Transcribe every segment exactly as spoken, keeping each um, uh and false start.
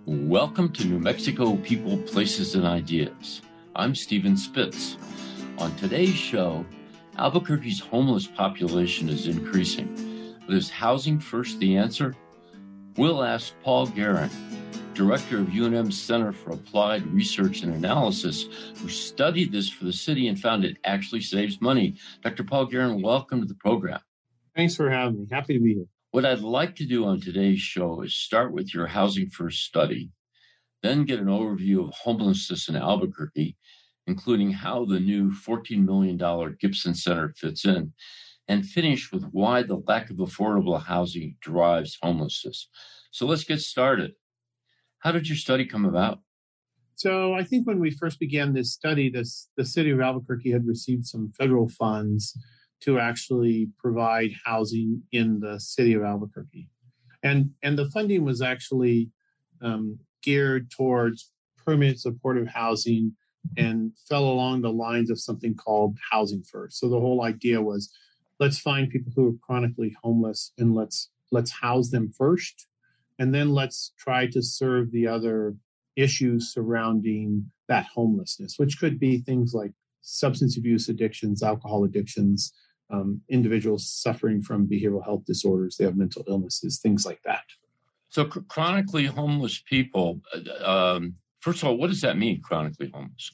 Welcome to New Mexico People, Places, and Ideas. I'm Stephen Spitz. On today's show, Albuquerque's homeless population is increasing. But is housing first the answer? We'll ask Paul Guerin, director of U N M's Center for Applied Research and Analysis, who studied this for the city and found it actually saves money. Doctor Paul Guerin, welcome to the program. Thanks for having me. Happy to be here. What I'd like to do on today's show is start with your Housing First study, then get an overview of homelessness in Albuquerque, including how the new fourteen million dollars Gibson Center fits in, and finish with why the lack of affordable housing drives homelessness. So let's get started. How did your study come about? So I think when we first began this study, this, the city of Albuquerque had received some federal funds to actually provide housing in the city of Albuquerque. And, and the funding was actually um, geared towards permanent supportive housing and fell along the lines of something called Housing First. So the whole idea was, let's find people who are chronically homeless and let's let's house them first. And then let's try to serve the other issues surrounding that homelessness, which could be things like substance abuse addictions, alcohol addictions, um, individuals suffering from behavioral health disorders, they have mental illnesses, things like that. So cr- chronically homeless people, um, first of all, what does that mean, chronically homeless?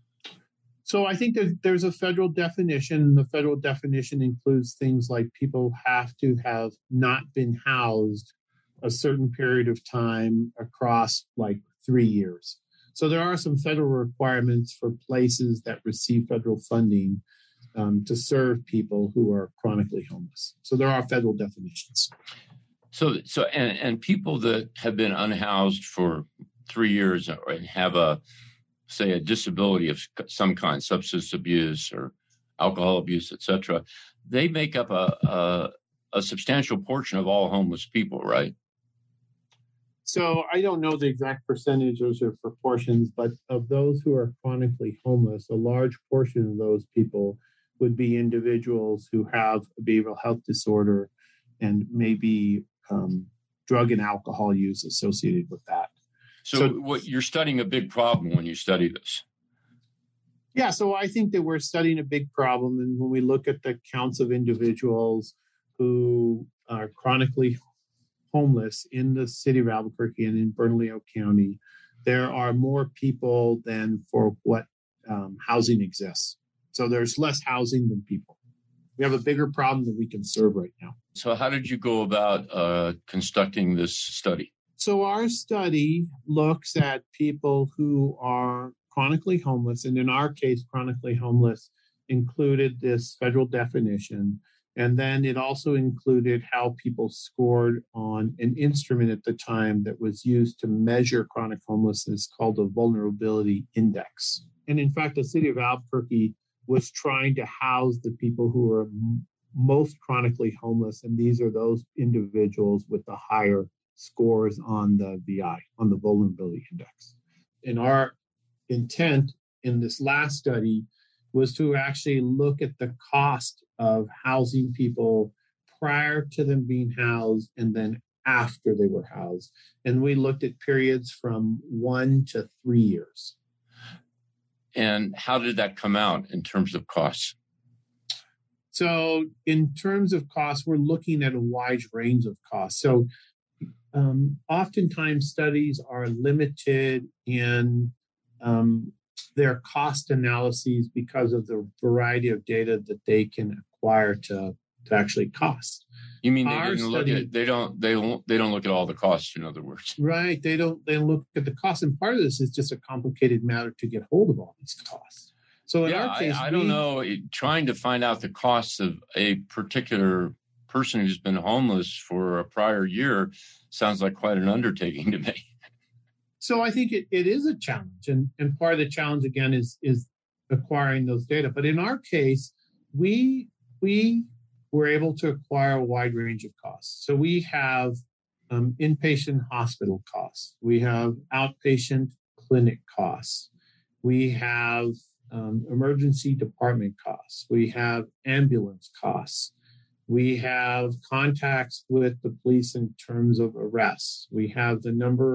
So I think that there's a federal definition. The federal definition includes things like people have to have not been housed a certain period of time across like three years. So there are some federal requirements for places that receive federal funding um, to serve people who are chronically homeless. So there are federal definitions. So, so, and, and people that have been unhoused for three years and have a, say, a disability of some kind, substance abuse or alcohol abuse, et cetera, they make up a, a, a substantial portion of all homeless people, right? So I don't know the exact percentages or proportions, but of those who are chronically homeless, a large portion of those people would be individuals who have a behavioral health disorder and maybe um, drug and alcohol use associated with that. So, so what, you're studying a big problem when you study this. Yeah, so I think that we're studying a big problem. And when we look at the counts of individuals who are chronically homeless in the city of Albuquerque and in Bernalillo County, there are more people than for what um, housing exists. So there's less housing than people. We have a bigger problem that we can serve right now. So how did you go about uh, constructing this study? So our study looks at people who are chronically homeless, and in our case, chronically homeless included this federal definition. And then it also included how people scored on an instrument at the time that was used to measure chronic homelessness called the Vulnerability Index. And in fact, the city of Albuquerque was trying to house the people who are m- most chronically homeless. And these are those individuals with the higher scores on the V I, on the Vulnerability Index. And our intent in this last study was to actually look at the cost of housing people prior to them being housed and then after they were housed. And we looked at periods from one to three years. And how did that come out in terms of costs? So in terms of costs, we're looking at a wide range of costs. So um, oftentimes studies are limited in um, their cost analyses because of the variety of data that they can acquire to, to actually cost. You mean they Our didn't look study, at they don't they don't they don't look at all the costs, in other words. Right. They don't they don't look at the costs. And part of this is just a complicated matter to get hold of all these costs. So in yeah, our case, I, I we, don't know. Trying to find out the costs of a particular person who's been homeless for a prior year sounds like quite an undertaking to me. So I think it, it is a challenge. And, and part of the challenge, again, is, is acquiring those data. But in our case, we we were able to acquire a wide range of costs. So we have um, inpatient hospital costs. We have outpatient clinic costs. We have um, emergency department costs. We have ambulance costs. We have contacts with the police in terms of arrests. We have the number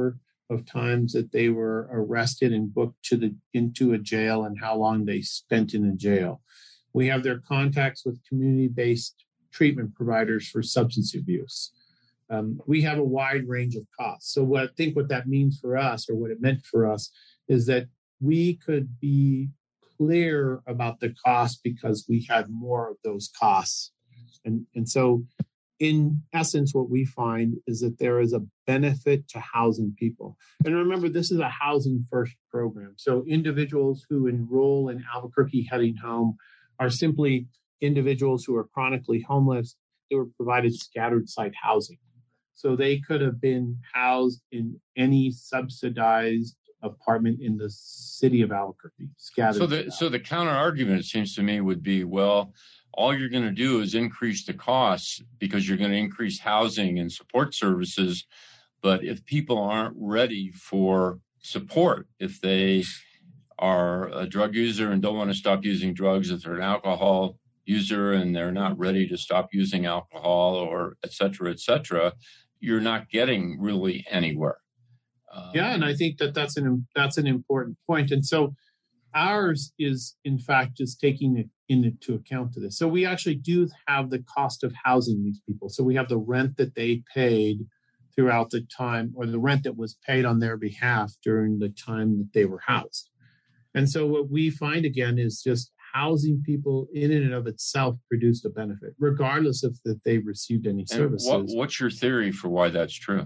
of times that they were arrested and booked to the into a jail and how long they spent in a jail. We have their contacts with community-based treatment providers for substance abuse. Um, we have a wide range of costs. So what I think what that means for us, or what it meant for us, is that we could be clear about the cost because we had more of those costs. And, and so in essence, what we find is that there is a benefit to housing people. And remember, this is a housing first program. So individuals who enroll in Albuquerque Heading Home are simply individuals who are chronically homeless. They were provided scattered site housing. So they could have been housed in any subsidized apartment in the city of Albuquerque. Scattered. So the so the counter argument, it seems to me, would be, well, all you're going to do is increase the costs because you're going to increase housing and support services. But if people aren't ready for support, if they are a drug user and don't want to stop using drugs, if they're an alcohol user and they're not ready to stop using alcohol, or et cetera, et cetera, you're not getting really anywhere. Um, yeah, and I think that that's an that's an important point. And so ours is, in fact, just taking it into account to this. So we actually do have the cost of housing these people. So we have the rent that they paid throughout the time, or the rent that was paid on their behalf during the time that they were housed. And so what we find, again, is just housing people in and of itself produced a benefit, regardless of that they received any services. What, what's your theory for why that's true?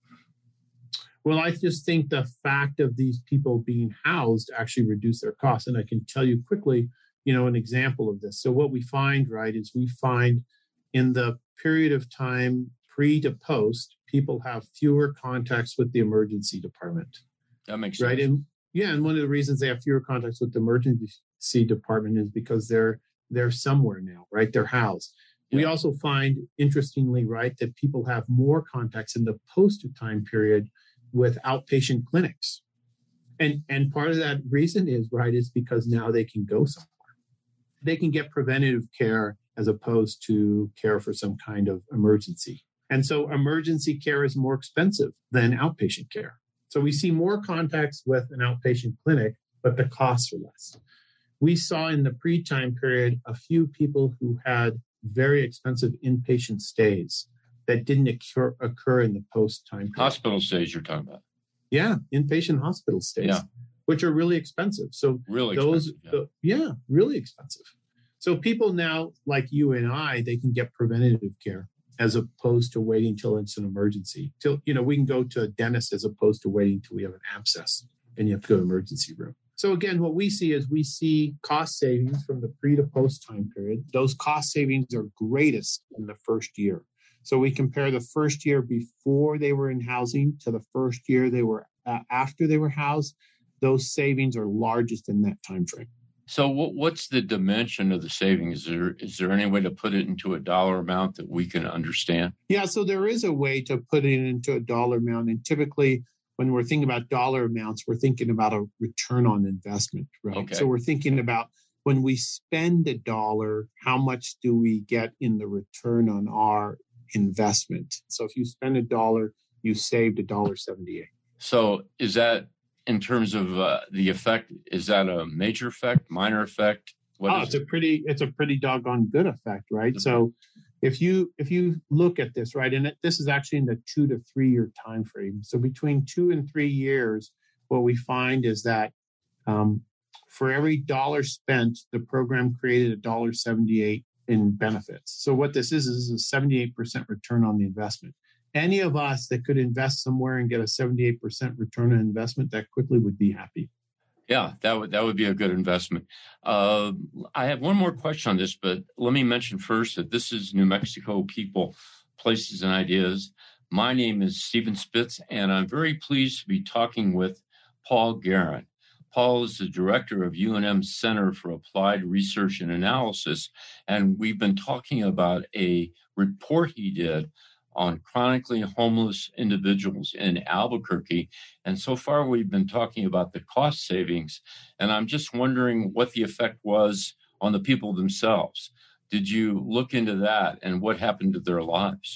Well, I just think the fact of these people being housed actually reduced their costs. And I can tell you quickly, you know, an example of this. So what we find, right, is we find in the period of time pre to post, people have fewer contacts with the emergency department. That makes sense. Right. And yeah, and one of the reasons they have fewer contacts with the emergency department is because they're they're somewhere now, right? They're housed. Yeah. We also find, interestingly, right, that people have more contacts in the post time period with outpatient clinics. And and part of that reason is, right, is because now they can go somewhere. They can get preventative care as opposed to care for some kind of emergency. And so emergency care is more expensive than outpatient care. So we see more contacts with an outpatient clinic, but the costs are less. We saw in the pre-time period a few people who had very expensive inpatient stays that didn't occur, occur in the post-time period. Hospital stays you're talking about. Yeah, inpatient hospital stays, yeah. Which are really expensive. So really those, expensive, yeah. The, yeah, really expensive. So people now, like you and I, they can get preventative care as opposed to waiting till it's an emergency. Till, you know, we can go to a dentist as opposed to waiting till we have an abscess and you have to go to the emergency room. So again, what we see is we see cost savings from the pre to post time period. Those cost savings are greatest in the first year. So we compare the first year before they were in housing to the first year they were uh, after they were housed. Those savings are largest in that time frame. So what, what's the dimension of the savings? Is there, is there any way to put it into a dollar amount that we can understand? Yeah, so there is a way to put it into a dollar amount. And typically, when we're thinking about dollar amounts, we're thinking about a return on investment, right? Okay. So we're thinking about when we spend a dollar, how much do we get in the return on our investment? So if you spend a dollar, you saved a dollar seventy-eight. So is that, in terms of uh, the effect, is that a major effect, minor effect? What oh, it's it? a pretty, it's a pretty doggone good effect, right? Mm-hmm. So if you if you look at this, right, and it, this is actually in the two to three year time frame. So between two and three years, what we find is that um, for every dollar spent, the program created a dollar seventy-eight in benefits. So what this is is a seventy-eight percent return on the investment. Any of us that could invest somewhere and get a seventy-eight percent return on investment, that quickly would be happy. Yeah, that would that would be a good investment. Uh, I have one more question on this, but let me mention first that this is New Mexico People, Places, and Ideas. My name is Stephen Spitz, and I'm very pleased to be talking with Paul Guerin. Paul is the director of U N M's Center for Applied Research and Analysis, and we've been talking about a report he did on chronically homeless individuals in Albuquerque. And so far, we've been talking about the cost savings. And I'm just wondering what the effect was on the people themselves. Did you look into that and what happened to their lives?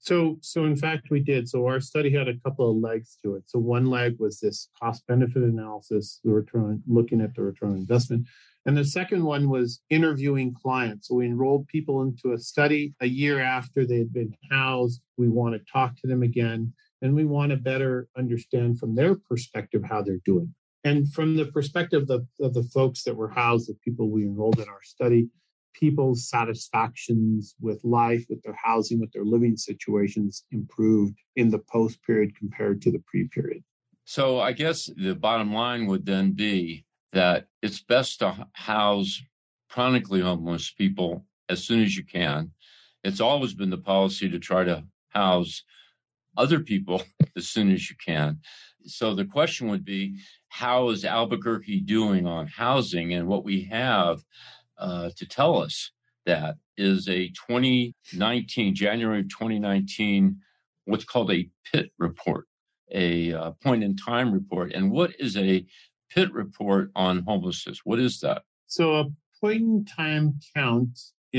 So, so in fact, we did. So our study had a couple of legs to it. So one leg was this cost-benefit analysis, the return, looking at the return on investment. And the second one was interviewing clients. So we enrolled people into a study a year after they had been housed. We want to talk to them again, and we want to better understand from their perspective how they're doing. And from the perspective of the, of the folks that were housed, the people we enrolled in our study, people's satisfactions with life, with their housing, with their living situations improved in the post period compared to the pre-period. So I guess the bottom line would then be that it's best to house chronically homeless people as soon as you can. It's always been the policy to try to house other people as soon as you can. So the question would be, how is Albuquerque doing on housing? And what we have Uh, to tell us that is a twenty nineteen, January twenty nineteen, what's called a PIT report, a uh, point in time report. And what is a PIT report on homelessness? What is that? So a point in time count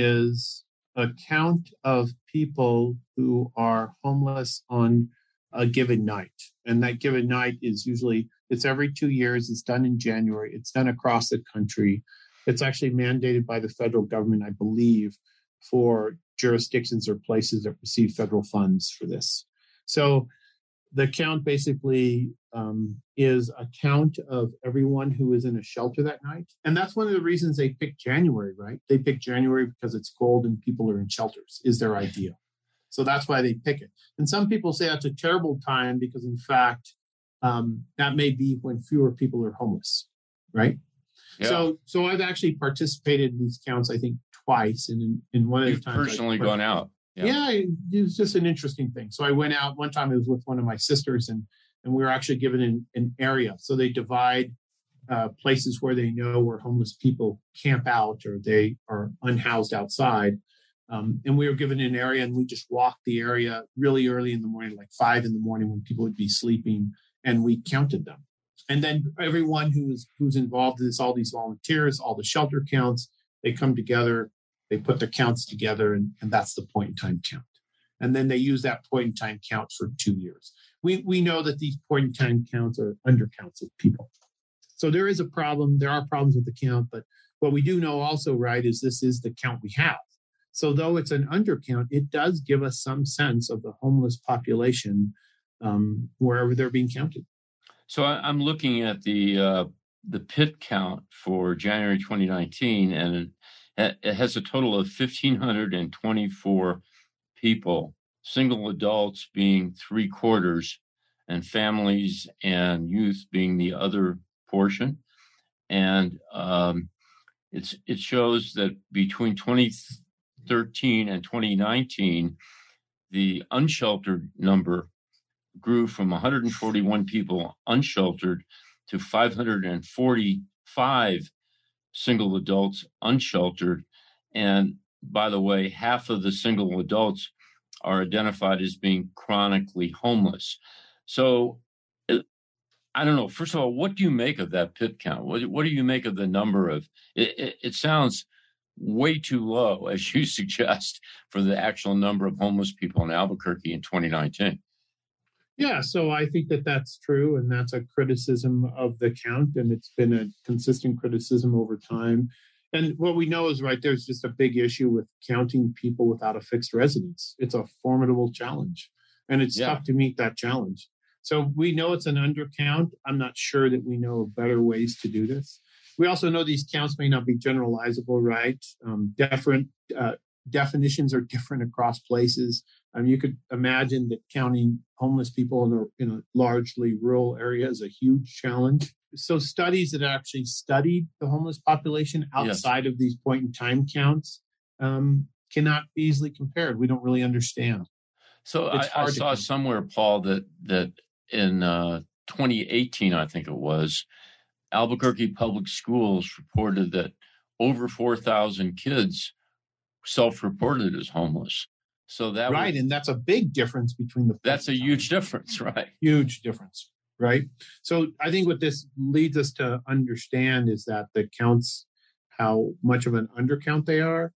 is a count of people who are homeless on a given night. And that given night is usually, it's every two years. It's done in January. It's done across the country. It's actually mandated by the federal government, I believe, for jurisdictions or places that receive federal funds for this. So the count basically um, is a count of everyone who is in a shelter that night. And that's one of the reasons they picked January, right? They picked January because it's cold and people are in shelters, is their idea. So that's why they pick it. And some people say that's a terrible time because, in fact, um, that may be when fewer people are homeless, right? Yeah. So, so I've actually participated in these counts, I think, twice. And in, in one of You've the times, personally gone out. Yeah. yeah, it was just an interesting thing. So I went out one time. It was with one of my sisters, and and we were actually given an, an area. So they divide uh, places where they know where homeless people camp out or they are unhoused outside. Um, and we were given an area, and we just walked the area really early in the morning, like five in the morning when people would be sleeping, and we counted them. And then everyone who's who's involved in this, all these volunteers, all the shelter counts, they come together, they put their counts together, and, and that's the point in time count. And then they use that point in time count for two years. We we know that these point in time counts are undercounts of people. So there is a problem. There are problems with the count, but what we do know also, right, is this is the count we have. So though it's an undercount, it does give us some sense of the homeless population um, wherever they're being counted. So I'm looking at the uh, the PIT count for January twenty nineteen, and it, it has a total of one thousand five hundred twenty-four people, single adults being three quarters, and families and youth being the other portion. And um, it's it shows that between twenty thirteen and twenty nineteen, the unsheltered number grew from one hundred forty-one people unsheltered to five hundred forty-five single adults unsheltered. And by the way, half of the single adults are identified as being chronically homeless. So I don't know. First of all, what do you make of that PIT count? What, what do you make of the number of, it, it, it sounds way too low, as you suggest, for the actual number of homeless people in Albuquerque in twenty nineteen. Yeah, so I think that that's true, and that's a criticism of the count, and it's been a consistent criticism over time. And what we know is, right, there's just a big issue with counting people without a fixed residence. It's a formidable challenge, and it's yeah. tough to meet that challenge. So we know it's an undercount. I'm not sure that we know better ways to do this. We also know these counts may not be generalizable, right? Um, different uh, definitions are different across places. I mean, you could imagine that counting homeless people in a, in a largely rural area is a huge challenge. So studies that actually studied the homeless population outside yes. of these point in time counts um, cannot be easily compared. We don't really understand. So I, I saw somewhere, Paul, that that in uh, twenty eighteen, I think it was, Albuquerque Public Schools reported that over four thousand kids self-reported as homeless. So that right, was, and that's a big difference between the. That's a huge difference, right? Huge difference, right? So I think what this leads us to understand is that the counts, how much of an undercount they are,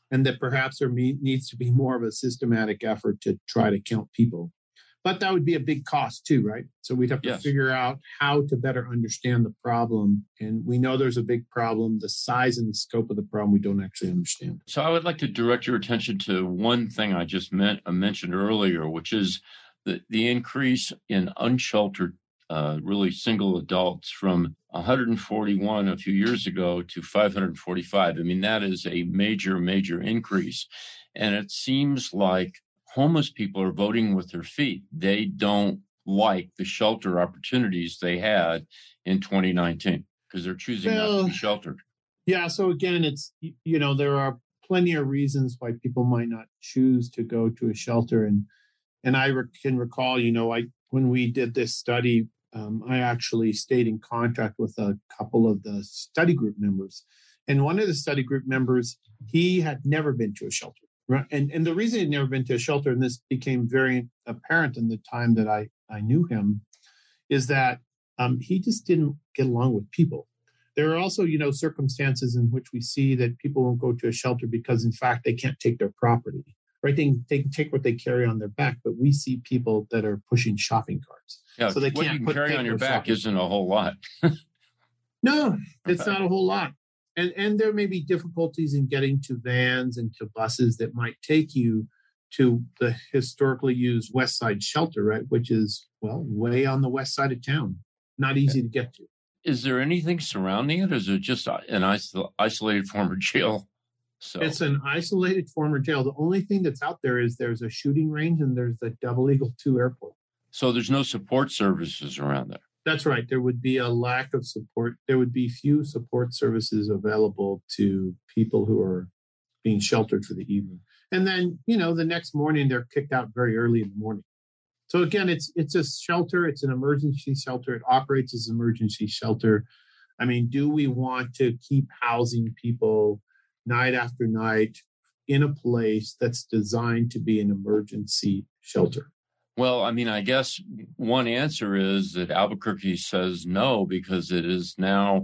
and that perhaps there me- needs to be more of a systematic effort to try to count people. But that would be a big cost too, right? So we'd have to Yes. figure out how to better understand the problem. And we know there's a big problem. The size and the scope of the problem, we don't actually understand. So I would like to direct your attention to one thing I just meant, uh, mentioned earlier, which is the, the increase in unsheltered, uh, really single adults from one hundred forty-one a few years ago to five hundred forty-five. I mean, that is a major, major increase. And it seems like homeless people are voting with their feet. They don't like the shelter opportunities they had in twenty nineteen because they're choosing well, not to be sheltered. Yeah. So again, it's, you know, there are plenty of reasons why people might not choose to go to a shelter. And, and I re- can recall, you know, I, when we did this study, um, I actually stayed in contact with a couple of the study group members. And one of the study group members, he had never been to a shelter. Right. And and the reason he'd never been to a shelter, and this became very apparent in the time that I, I knew him, is that um, he just didn't get along with people. There are also, you know, circumstances in which we see that people won't go to a shelter because, in fact, they can't take their property. Right? They, they can take what they carry on their back, but we see people that are pushing shopping carts. Yeah, so they what can't you can put, carry on your back shopping. Isn't a whole lot. No, it's Okay. not a whole lot. And and there may be difficulties in getting to vans and to buses that might take you to the historically used West Side Shelter, right? Which is, well, way on the west side of town. Not easy to get to. Is there anything surrounding it, or is it just an isol- isolated former jail? So It's an isolated former jail. The only thing that's out there is there's a shooting range and there's the Double Eagle two airport. So there's no support services around there. That's right. There would be a lack of support. There would be few support services available to people who are being sheltered for the evening. And then, you know, the next morning they're kicked out very early in the morning. So again, it's it's a shelter. It's an emergency shelter. It operates as an emergency shelter. I mean, do we want to keep housing people night after night in a place that's designed to be an emergency shelter? Well, I mean, I guess one answer is that Albuquerque says no because it is now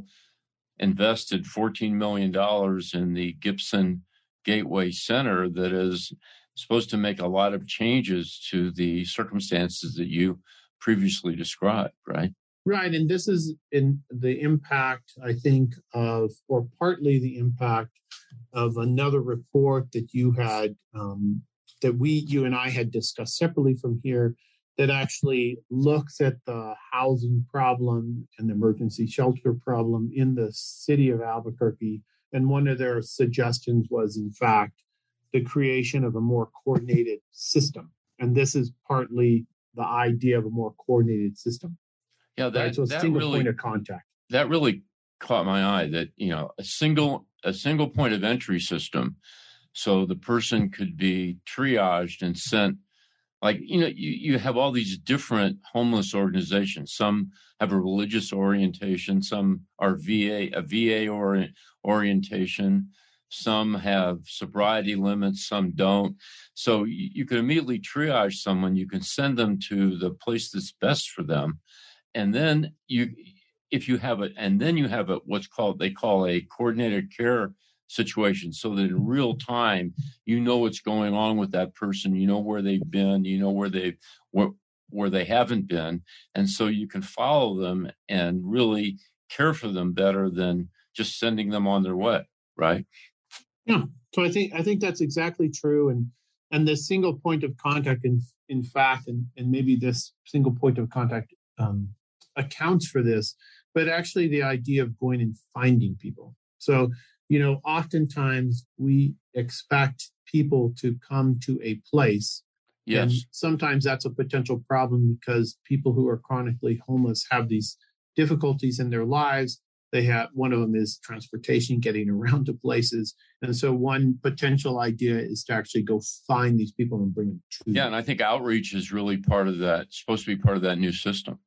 invested fourteen million dollars in the Gibson Gateway Center that is supposed to make a lot of changes to the circumstances that you previously described, right? Right. And this is in the impact, I think, of, or partly the impact of another report that you had, um, that we, you and I had discussed separately from here, that actually looks at the housing problem and the emergency shelter problem in the city of Albuquerque. And one of their suggestions was, in fact, the creation of a more coordinated system. And this is partly the idea of a more coordinated system. Yeah, that, right? So a that single really, point of contact. That really caught my eye, that, you know, a single a single point of entry system, so the person could be triaged and sent. Like, you know, you, you have all these different homeless organizations. Some have a religious orientation. Some are V A, a V A ori- orientation. Some have sobriety limits. Some don't. So you, you can immediately triage someone. You can send them to the place that's best for them. And then you, if you have it, and then you have a, what's called, they call a coordinated care situation, so that in real time, you know what's going on with that person, you know where they've been, you know where they where, where they haven't been, and so you can follow them and really care for them better than just sending them on their way, right? Yeah. So I think I think that's exactly true, and and the single point of contact, in in fact, and and maybe this single point of contact um, accounts for this, but actually the idea of going and finding people. So, you know, oftentimes we expect people to come to a place. Yes. And sometimes that's a potential problem because people who are chronically homeless have these difficulties in their lives. They have, one of them is transportation, getting around to places. And so one potential idea is to actually go find these people and bring them to Yeah, them. and I think outreach is really part of that, supposed to be part of that new system.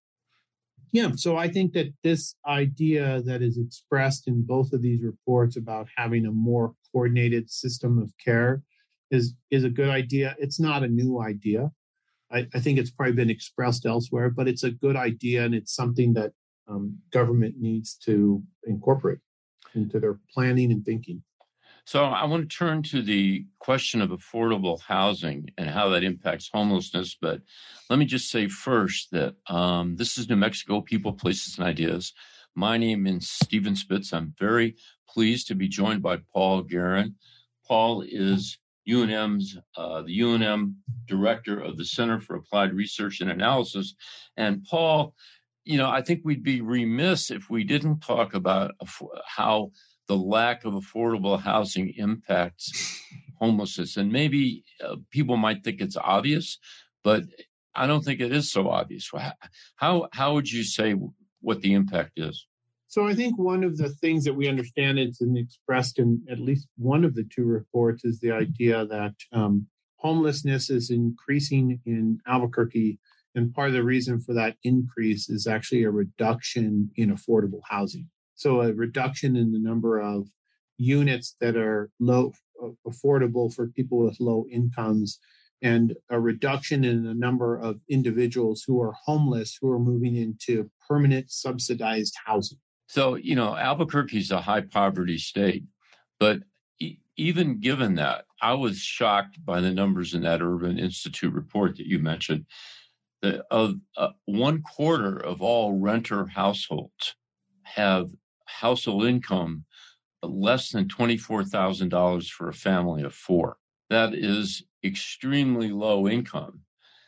Yeah, so I think that this idea that is expressed in both of these reports about having a more coordinated system of care is, is a good idea. It's not a new idea. I, I think it's probably been expressed elsewhere, but it's a good idea, and it's something that um, government needs to incorporate into their planning and thinking. So I want to turn to the question of affordable housing and how that impacts homelessness. But let me just say first that um, this is New Mexico People, Places, and Ideas. My name is Stephen Spitz. I'm very pleased to be joined by Paul Guerin. Paul is U N M's, uh, the U N M director of the Center for Applied Research and Analysis. And Paul, you know, I think we'd be remiss if we didn't talk about how the lack of affordable housing impacts homelessness. And maybe uh, people might think it's obvious, but I don't think it is so obvious. How, how would you say what the impact is? So I think one of the things that we understand it's expressed in at least one of the two reports is the idea that um, homelessness is increasing in Albuquerque. And part of the reason for that increase is actually a reduction in affordable housing. So a reduction in the number of units that are low affordable for people with low incomes, and a reduction in the number of individuals who are homeless who are moving into permanent subsidized housing. So, you know, Albuquerque is a high poverty state, but e- even given that, I was shocked by the numbers in that Urban Institute report that you mentioned. That of uh, one quarter of all renter households have household income less than twenty-four thousand dollars for a family of four. That is extremely low income.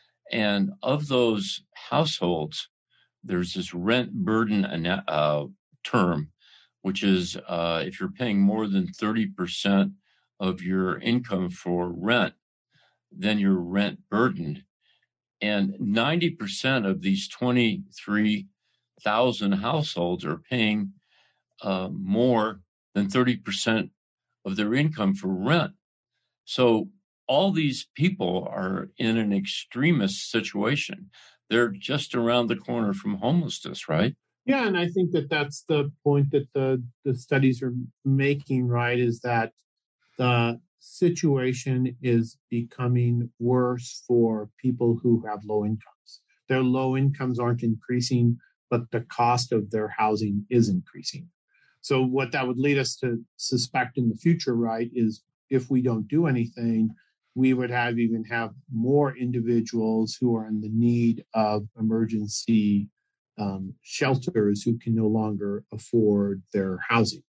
And of those households, there's this rent burden uh, term, which is uh, if you're paying more than thirty percent of your income for rent, then you're rent burdened. And ninety percent of these twenty-three thousand households are paying uh, more than thirty percent of their income for rent. So all these people are in an extremist situation. They're just around the corner from homelessness, right? Yeah, and I think that that's the point that the, the studies are making, right, is that the situation is becoming worse for people who have low incomes. Their low incomes aren't increasing, but the cost of their housing is increasing. So what that would lead us to suspect in the future, right, is if we don't do anything, we would have even have more individuals who are in the need of emergency um, shelters who can no longer afford their housing.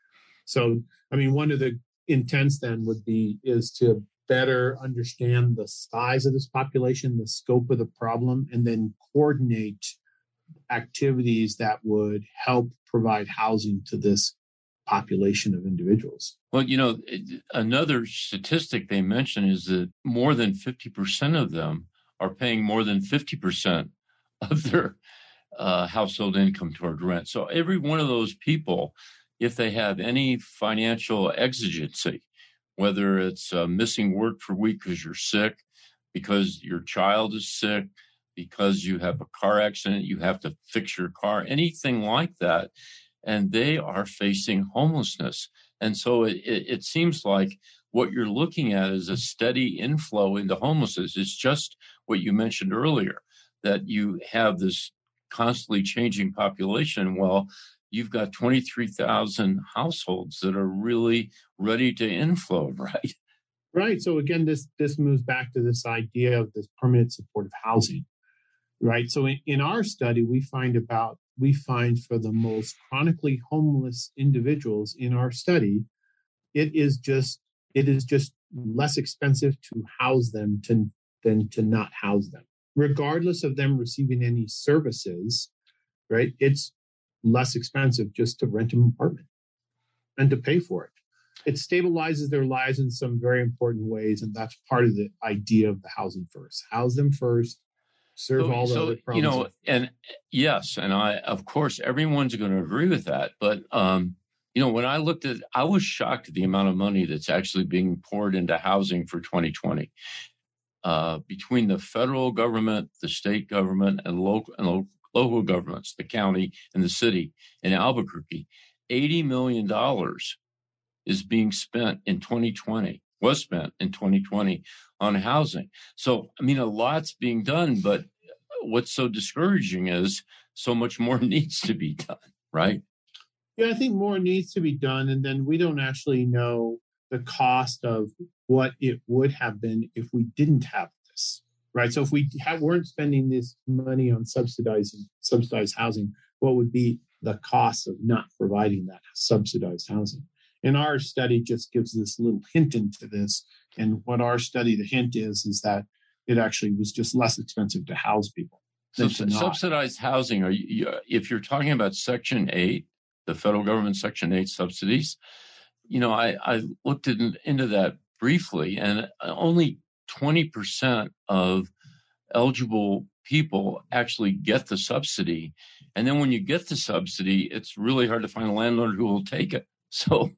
So, I mean, one of the intents then would be is to better understand the size of this population, the scope of the problem, and then coordinate activities that would help provide housing to this population of individuals. Well, you know, another statistic they mention is that more than fifty percent of them are paying more than fifty percent of their uh, household income toward rent. So every one of those people, if they have any financial exigency, whether it's uh, missing work for a week because you're sick, because your child is sick, because you have a car accident, you have to fix your car, anything like that, and they are facing homelessness. And so it, it, it seems like what you're looking at is a steady inflow into homelessness. It's just what you mentioned earlier, that you have this constantly changing population. Well, you've got twenty-three thousand households that are really ready to inflow, right? Right. So again, this this moves back to this idea of this permanent supportive housing, right? So in, in our study, we find about we find for the most chronically homeless individuals in our study, it is just it is just less expensive to house them to, than to not house them, regardless of them receiving any services. Right? It's less expensive just to rent an apartment and to pay for it. It stabilizes their lives in some very important ways, and that's part of the idea of the housing first. House them first, serve so, all the so, other problems. You know, and yes, and I, of course, everyone's going to agree with that. But um, you know, when I looked at, I was shocked at the amount of money that's actually being poured into housing for twenty twenty. Uh, between the federal government, the state government, and local and lo- local governments, the county and the city in Albuquerque, eighty million dollars is being spent in twenty twenty, was spent in twenty twenty on housing. So, I mean, a lot's being done, but what's so discouraging is so much more needs to be done, right? Yeah, I think more needs to be done. And then we don't actually know the cost of what it would have been if we didn't have this, right? So if we have, weren't spending this money on subsidized, subsidized housing, what would be the cost of not providing that subsidized housing? And our study just gives this little hint into this. And what our study, the hint is, is that it actually was just less expensive to house people. So subsidized housing, are you, if you're talking about Section eight, the federal government Section eight subsidies, you know, I, I looked in, into that briefly, and only twenty percent of eligible people actually get the subsidy. And then when you get the subsidy, it's really hard to find a landlord who will take it. So,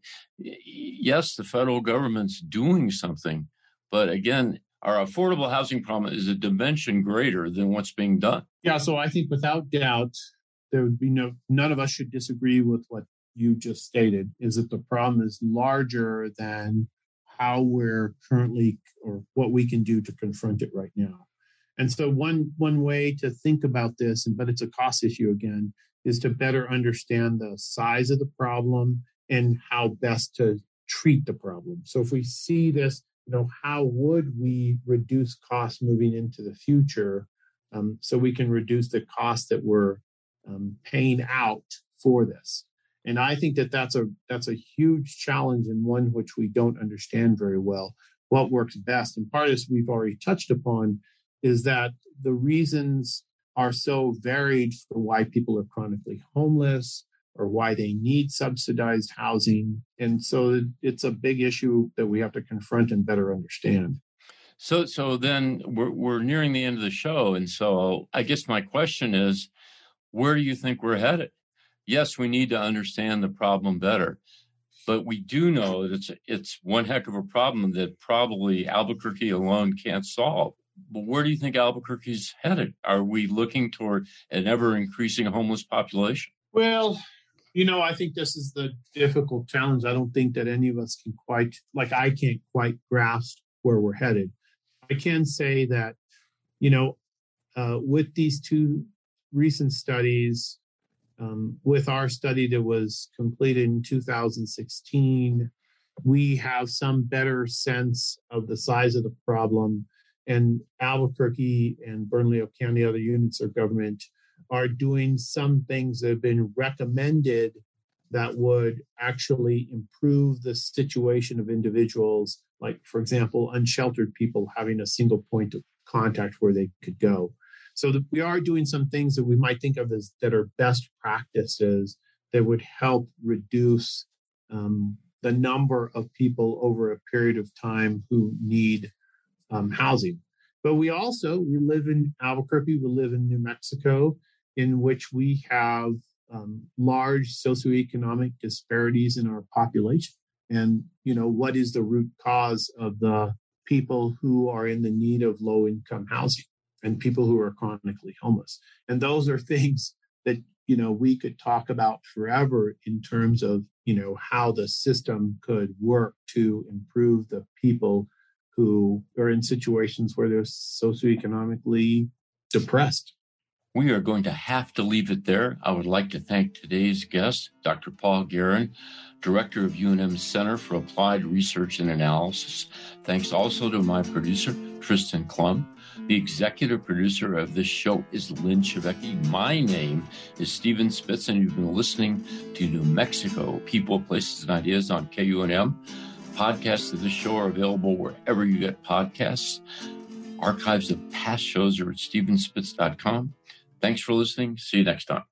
yes, the federal government's doing something, but again, our affordable housing problem is a dimension greater than what's being done. Yeah, so I think without doubt, there would be no, none of us should disagree with what you just stated, is that the problem is larger than how we're currently, or what we can do to confront it right now. And so one, one way to think about this, but it's a cost issue again, is to better understand the size of the problem and how best to treat the problem. So if we see this, you know, how would we reduce costs moving into the future um, so we can reduce the cost that we're um, paying out for this? And I think that that's a that's a huge challenge, and one which we don't understand very well. What works best, and part of this we've already touched upon, is that the reasons are so varied for why people are chronically homeless or why they need subsidized housing. And so it's a big issue that we have to confront and better understand. So so then we're, we're nearing the end of the show. And so I guess my question is, where do you think we're headed? Yes, we need to understand the problem better, but we do know that it's, it's one heck of a problem that probably Albuquerque alone can't solve. But where do you think Albuquerque's headed? Are we looking toward an ever-increasing homeless population? Well, you know, I think this is the difficult challenge. I don't think that any of us can quite, like I can't quite grasp where we're headed. I can say that, you know, uh, with these two recent studies, um, with our study that was completed in two thousand sixteen, we have some better sense of the size of the problem. And Albuquerque and Bernalillo County, other units of government, are doing some things that have been recommended that would actually improve the situation of individuals, like, for example, unsheltered people having a single point of contact where they could go. So that we are doing some things that we might think of as that are best practices that would help reduce um, the number of people over a period of time who need um, housing. But we also, we live in Albuquerque, we live in New Mexico, in which we have um, large socioeconomic disparities in our population. And, you know, what is the root cause of the people who are in the need of low-income housing and people who are chronically homeless? And those are things that, you know, we could talk about forever in terms of, you know, how the system could work to improve the people who are in situations where they're socioeconomically depressed. We are going to have to leave it there. I would like to thank today's guest, Doctor Paul Guerin, Director of U N M's Center for Applied Research and Analysis. Thanks also to my producer, Tristan Klum. The executive producer of this show is Lynn Chevecki. My name is Stephen Spitz, and you've been listening to New Mexico, People, Places, and Ideas on K U N M. Podcasts of this show are available wherever you get podcasts. Archives of past shows are at stephen spitz dot com. Thanks for listening. See you next time.